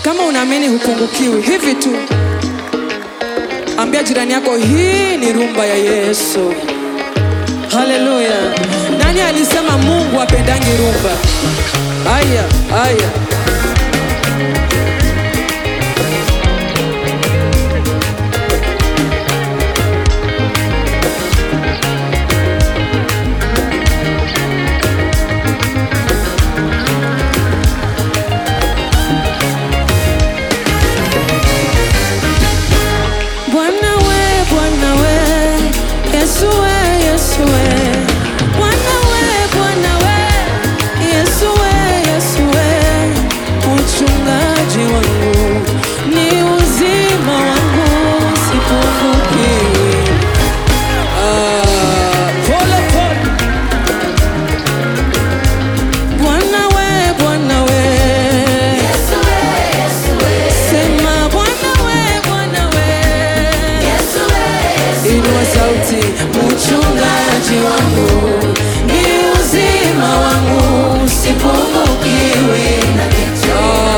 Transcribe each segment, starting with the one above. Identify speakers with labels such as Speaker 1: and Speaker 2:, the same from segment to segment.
Speaker 1: Kama unaamini hupungukiwi, hivi tu ambia jirani yako, hii ni rumba ya Yesu. Haleluya. Nani alisema Mungu apendangi rumba? Aya, aya. Mchungaji wangu ni uzima wangu, sipungukiwi na kitu.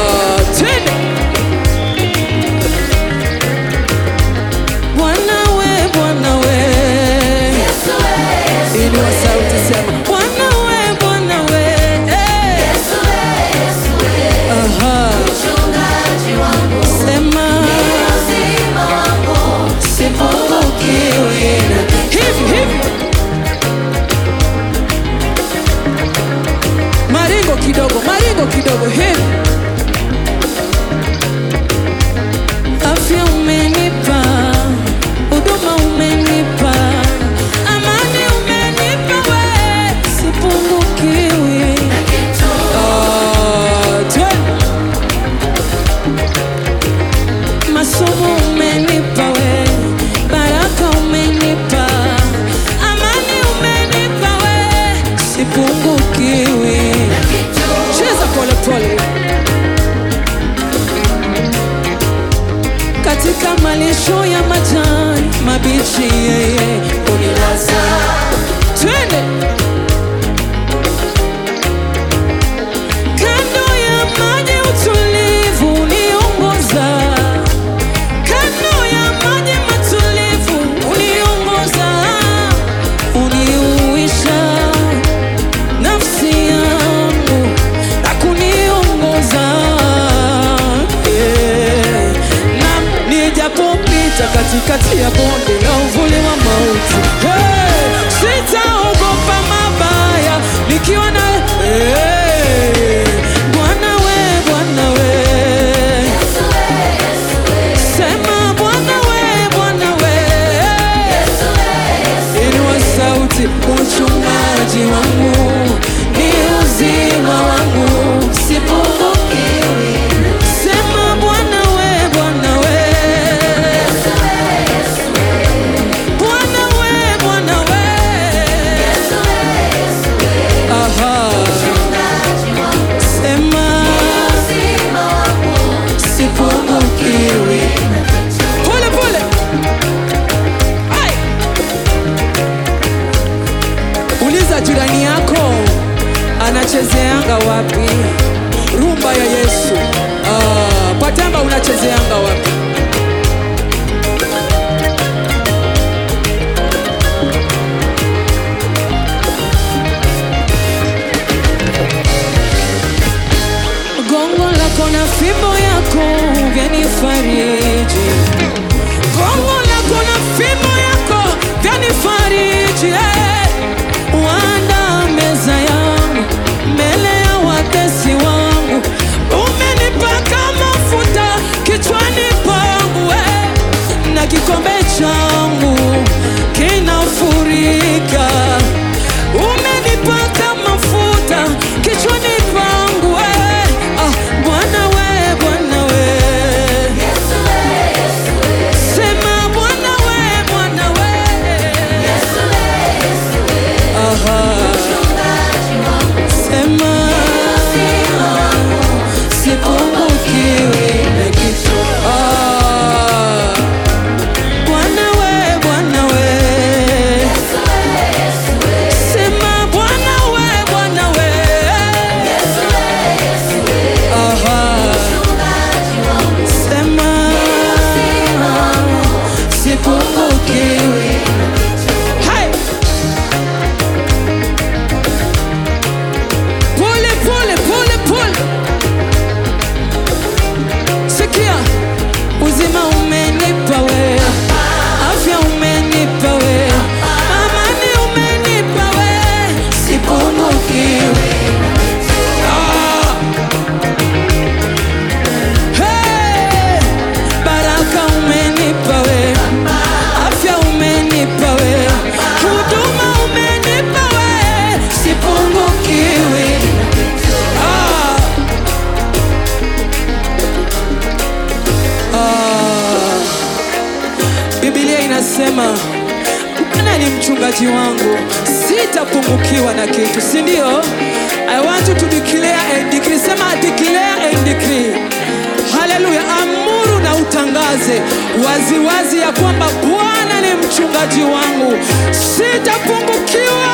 Speaker 1: Bwana we, Bwana we, Yesu we, inua sauti sema, Bwana we, Bwana we, Yesu we, Yesu we, mchungaji wangu, sema ni uzima wangu, sipungukiwi na kitu. Maringo kidogo hivi. Afya umenipa, huduma umenipa, amani umenipa, we sipungukiwi na kitu. Masomo umenipa, we baraka umenipa, amani umenipa, we sipungukiwi. Cheza pole pole. Katika malisho ya majani mabichi, yeye unilaza. Twende. Kando ya maji utulivu uniongoza, kando ya maji matulivu uniongoza, uniuisha nafsi yangu na kuniongoza, na nijapopita katikati ya bonde la uvuli wa mauti, sitaogopa mabaya nikiwa na Bwana we, Bwana we, Yesu we, Yesu we, sema Bwana we, Bwana we, Yesu we, Yesu we, inua sauti, mchungaji wangu ni uzima wangu, sipungukiwi. Sema Bwana we, Bwana we, Yesu we, Yesu we, Bwana we, Bwana we, Yesu we, Yesu we, aha, mchungaji wangu, sema ni uzima wangu, sipungukiwi. Pole pole. Ai. Uliza jirani yako, anachezeanga wapi rumba ya Yesu? Patamba, unachezeanga wapi? Gongo lako na fimbo yako vyanifariji, gongo lako na fimbo yako vyanifariji. Wanda meza yangu mbele ya watesi wangu, umenipaka mafuta kichwani pangu, na kikombe changu kinafurika. Umenipaka mafuta kichwani pangu, Bwana we, Bwana we, Yesu we, Yesu we, sema Bwana we, Bwana we, Yesu we, Yesu mchungaji wangu, sitapungukiwa na kitu, si ndio? I want you to declare and decree. Sema declare and decree. Haleluya. Amuru na utangaze waziwazi ya kwamba Bwana ni mchungaji wangu, sitapungukiwa.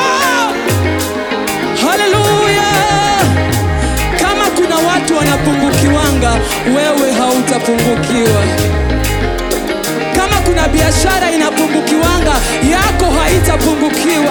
Speaker 1: Haleluya. Kama kuna watu wanapungukiwanga, wewe hautapungukiwa. Kama kuna biashara inapungukiwanga, yako haitapungukiwa.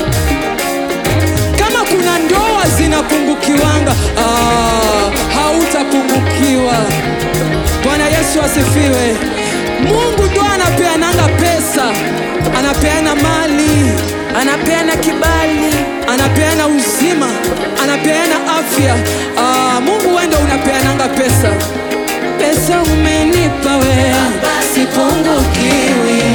Speaker 1: Kama kuna ndoa zinapungukiwanga, hautapungukiwa. Bwana Yesu asifiwe. Mungu ndo anapeananga pesa, anapeana mali, anapeana kibali, anapeana uzima, anapeana afya. Mungu wewe ndo unapeananga pesa. Pesa umenipa wewe, sipungukiwi.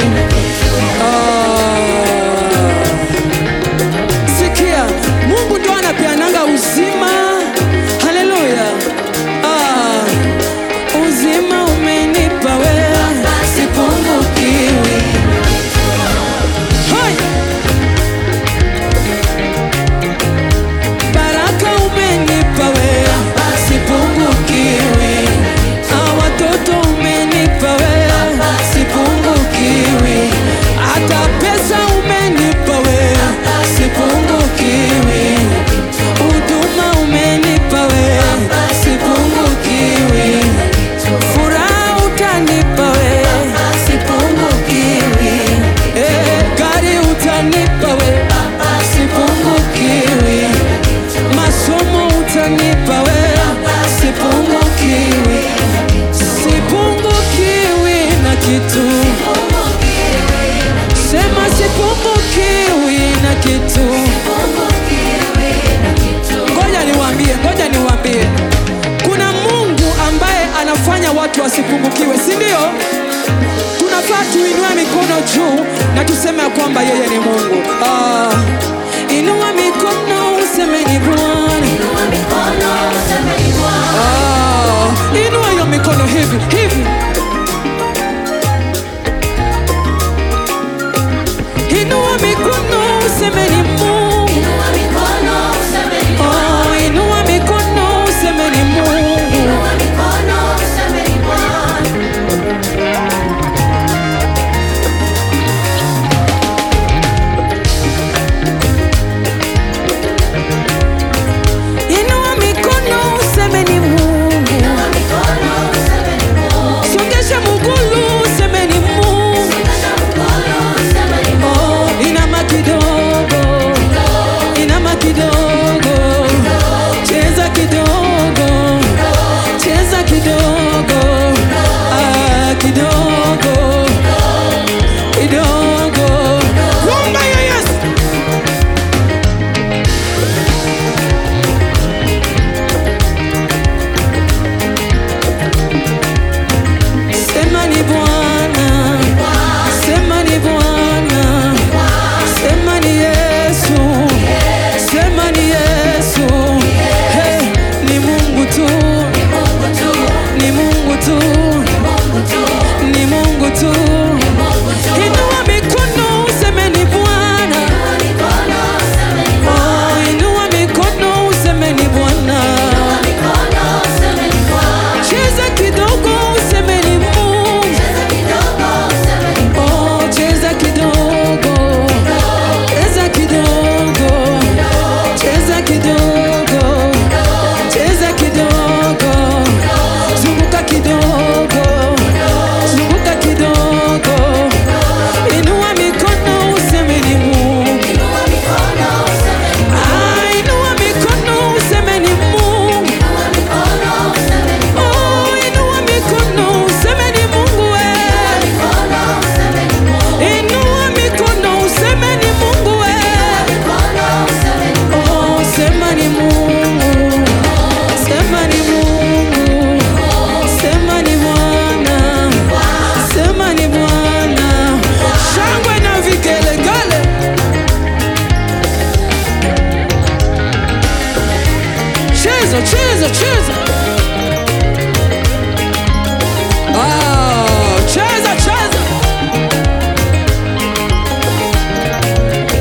Speaker 1: Sikia, Mungu ndo anapeananga uzima. Haleluya. Uzima umenipa wewe, sipungukiwi. Hai. Baraka umenipa wewe, sipungukiwi. Watoto umenipa wewe, sipungukiwi. Hata pesa umenipa wewe, sipungukiwi. Huduma umenipa wewe, sipungukiwi. Furaha utanipa wewe, sipungukiwi. Gari utanipa wewe, sipungukiwi. Masomo utanipa wewe, sipungukiwi. Sipungukiwi na kitu. Sema sipungukiwi na kitu. Ngoja niwaambie. Kuna Mungu ambaye anafanya watu wasipungukiwe, si ndio? Tunafaa tuinue mikono juu na tuseme kwamba yeye ni Mungu. Inua mikono useme ni Bwana. Inua hiyo mikono hivi. Inua mikono useme ni Mungu. Inua mikono useme ni Mungu. Inua mikono useme ni Mungu. Songesha mguu useme ni Mungu. Inama kidogo. Inama kidogo. Cheza kidogo. Cheza kidogo. Kidogo. Kidogo. Rumba ya Yesu. Sema ni Bwana. Sema ni Bwana. Sema ni Yesu. Sema ni Yesu. Hey, ni Mungu tu. Ni Mungu tu. Ni Mungu tu. Inua mikono useme ni Bwana. Inua mikono useme ni Bwana. Cheza kidogo useme ni Mungu. Cheza kidogo. Cheza kidogo. Cheza kidogo. Cheza kidogo. Zunguka kidogo. Zunguka kidogo. Inua mikono useme ni Mungu. Inua mikono useme ni Mungu. Inua mikono useme ni Mungu wewe. Inua mikono useme ni Mungu wewe. Sema ni Mungu. Sema ni Mungu. Sema ni Bwana. Sema ni Bwana. Shangwe na vigelegele. Cheza, cheza, cheza. Cheza, cheza.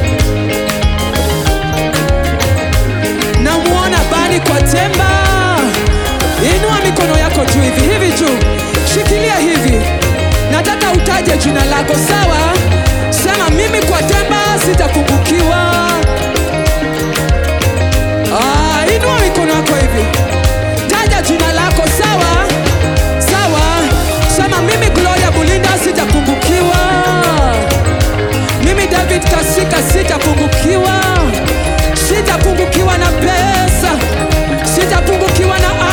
Speaker 1: litaje jina lako, sawa? Sema mimi kwa Temba sitapungukiwa. Inua mikono yako hivi, taja jina lako, sawa? Sawa. Sema mimi Gloria Bulinda sitapungukiwa. Mimi David Kasika sitapungukiwa. Sitapungukiwa na pesa, sitapungukiwa na